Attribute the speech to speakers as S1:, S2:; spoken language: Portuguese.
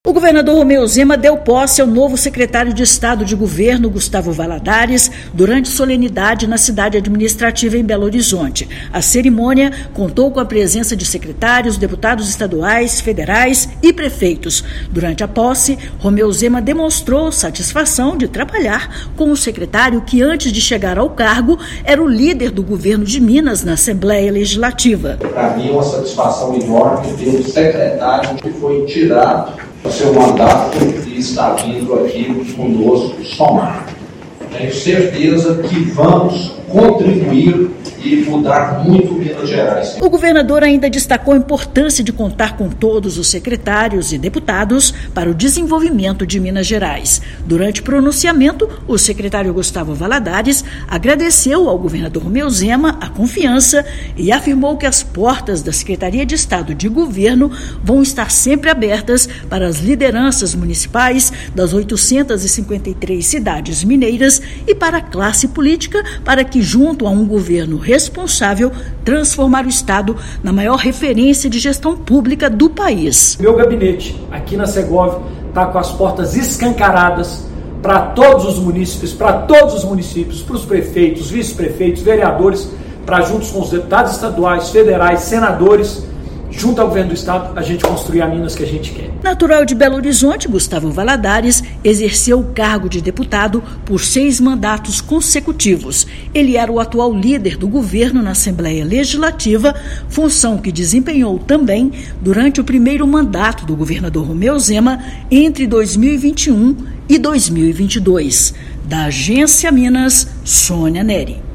S1: O governador Romeu Zema deu posse ao novo secretário de Estado de Governo, Gustavo Valadares, durante solenidade na cidade administrativa em Belo Horizonte. A cerimônia contou com a presença de secretários, deputados estaduais, federais e prefeitos. Durante a posse, Romeu Zema demonstrou satisfação de trabalhar com o secretário que, antes de chegar ao cargo, era o líder do governo de Minas na Assembleia Legislativa.
S2: Para mim é uma satisfação enorme ter um secretário que foi tirado o seu mandato e está vindo aqui conosco somar. Tenho certeza que vamos contribuir e mudar muito Minas Gerais.
S1: O governador ainda destacou a importância de contar com todos os secretários e deputados para o desenvolvimento de Minas Gerais. Durante o pronunciamento, o secretário Gustavo Valadares agradeceu ao governador Romeu Zema a confiança e afirmou que as portas da Secretaria de Estado de Governo vão estar sempre abertas para as lideranças municipais das 853 cidades mineiras e para a classe política, para que, junto a um governo responsável, transformar o Estado na maior referência de gestão pública do país.
S3: Meu gabinete aqui na Segov está com as portas escancaradas para todos os munícipes, para os prefeitos, vice-prefeitos, vereadores, para juntos com os deputados estaduais, federais, senadores, junto ao governo do Estado, a gente construir a Minas que a gente quer.
S1: Natural de Belo Horizonte, Gustavo Valadares exerceu o cargo de deputado por 6 mandatos consecutivos. Ele era o atual líder do governo na Assembleia Legislativa, função que desempenhou também durante o primeiro mandato do governador Romeu Zema entre 2021 e 2022. Da Agência Minas, Sônia Neri.